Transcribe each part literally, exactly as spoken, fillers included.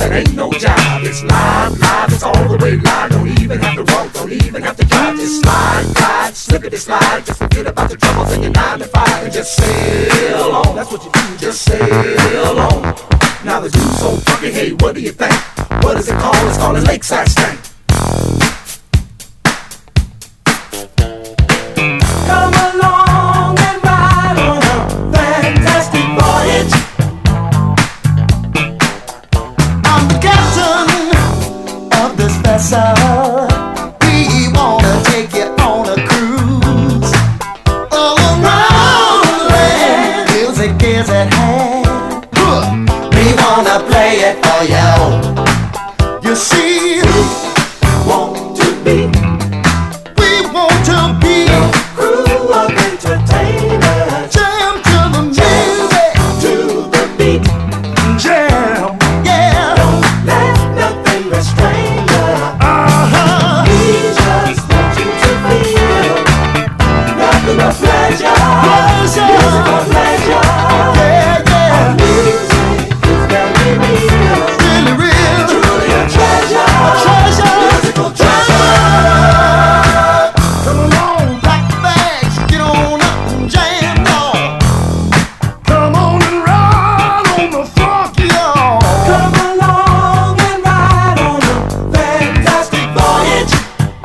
that ain't no job. It's live, live, it's all the way live. Don't even have to walk, don't even have to drive. Just slide, glide, slippity slide. Just forget about the troubles in your nine to five and just sail on. That's what you do, just sail on. Now the dude's so funky, hey, what do you think? What is it called? It's called a lakeside stank. Come along and ride on a fantastic voyage. I'm the captain of this vessel. We wanna take you on a cruise all around the land. Music is at hand. We wanna play it for you. You see, we want to be. We want to be a crew of entertainers. Jam to the music, to the beat. Jam, yeah. Don't let nothing restrain you. Uh-huh. We just want you to feel nothing but pleasure. Pleasure. Musical pleasure. Yeah, yeah. Our music is very real. Really real. Truly a treasure. A treasure. Musical treasure. Come along, pack the bags, get on up and jam, y'all. Come on and ride on the funk, y'all. Come along and ride on a fantastic voyage.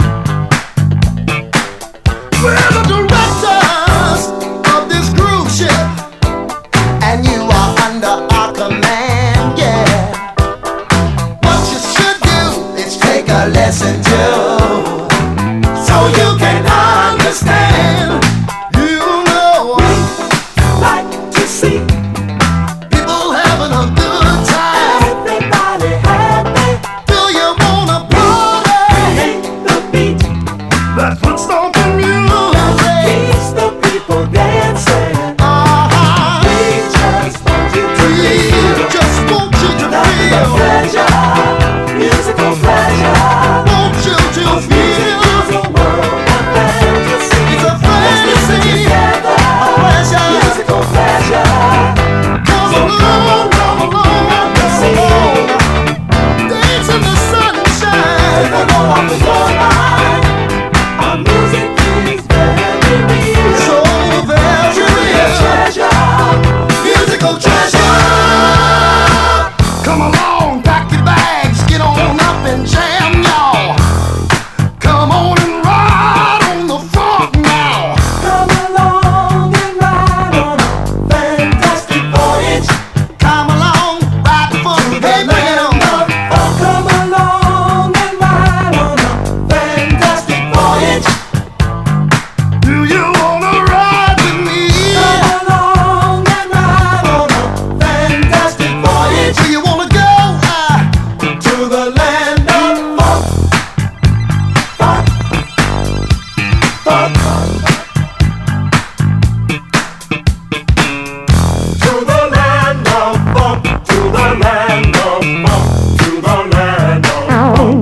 We're the directors of this cruise ship, and you are under our command, yeah. What you should do is take a lesson too, so you can understand. You know, we like to see people having a good time. Everybody happy. Do you wanna party? Create the beat. That's what's stomping music. Keeps the people dancing. Uh-huh. We just want you to feel. We just want you to nothing but feel. Pleasure. Musical pleasure. Want you to feel. It's a world of fantasy. It's a fantasy. Together. A pleasure. Musical pleasure. Come along, come along, come along. Dance in the sunshine. Take a load off of your mind. Our music is very real. So very real. Treasure. Musical treasure. Come along, pack your bags, get on up and jam, y'all. Come on and ride on the funk now. Come along and ride on a fantastic voyage. Come along, ride the funk, hey, bring it on. Come along and ride on a fantastic voyage. Do you wanna ride with me? Come along and ride on a fantastic voyage. Do you wanna go uh, to the land of funk? Funk, funk, to the land of funk, to the land of funk, to the land of funk.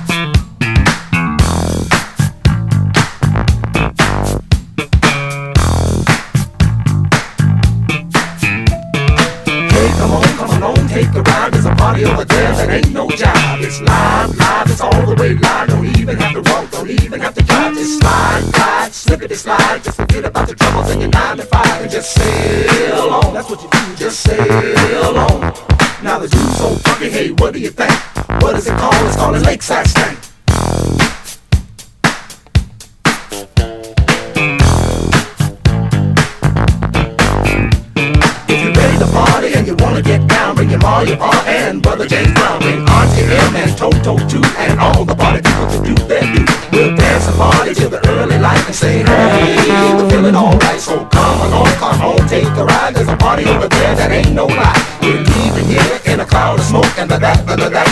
Hey, come on, come along, take a ride. There's a party over there that ain't no job. It's live, live, it's all the way live. Don't even have to walk, don't even have to drive. Just slide, glide, slippity slide. Just forget about the troubles in your nine to five and just sail on. That's what you do, just sail on. Now the dude's so funky, hey, what do you think? What is it called? It's called a lakeside stank. If you're ready to party and you wanna get down, bring your Ma, your Pa, and Brother James Brown. Bring Auntie M and Toto too, and all the party people to do their do. We'll dance and party till the early light and say, hey, we're feeling alright. So come along, come home, take a ride. There's a party over there that ain't no lie. We're leaving here in a cloud of smoke, and the that, the that,